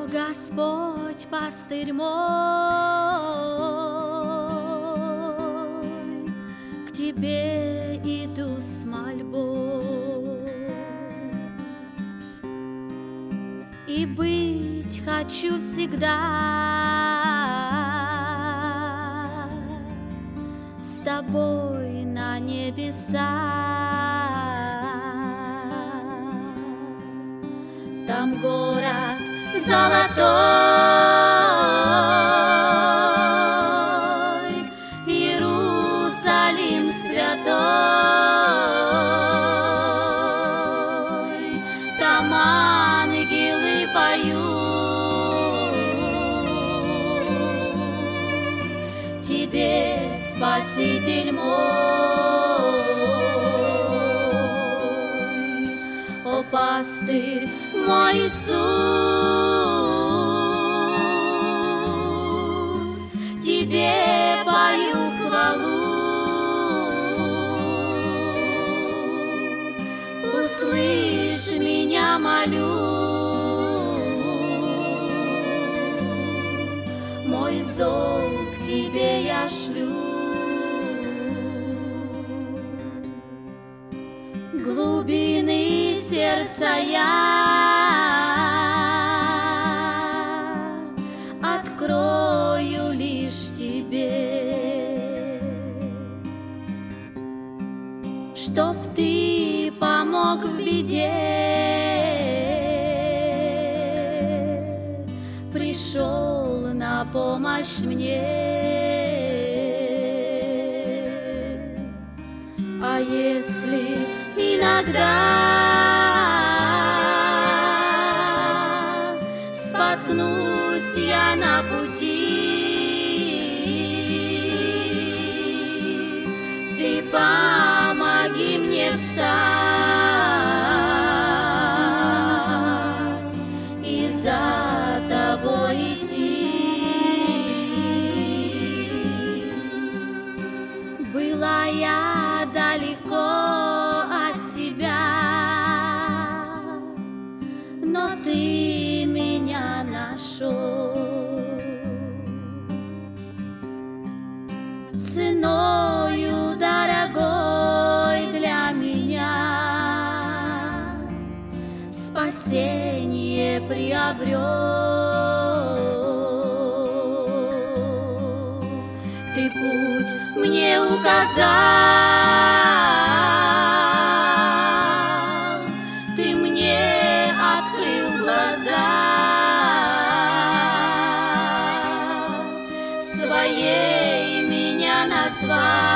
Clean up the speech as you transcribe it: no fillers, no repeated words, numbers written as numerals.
Господь, пастырь мой, к Тебе иду с мольбой, и быть хочу всегда с Тобой на небесах. Там город золотой, Иерусалим святой, там ангелы поют Тебе, Спаситель мой, о пастырь мой Иисус, Тебе пою хвалу. Услышь меня, молю, мой зов к Тебе я шлю. Глубины сердца я открою лишь Тебе, чтоб Ты помог в беде, пришел на помощь мне. А если иногда споткнусь я на пути, Ты помоги мне встать и за Тобой идти. Была я далеко от Тебя, но Ты меня нашел. Ценою дорогой для меня спасение приобрел. Ты путь мне указал, Ты мне открыл глаза, своей меня назвал.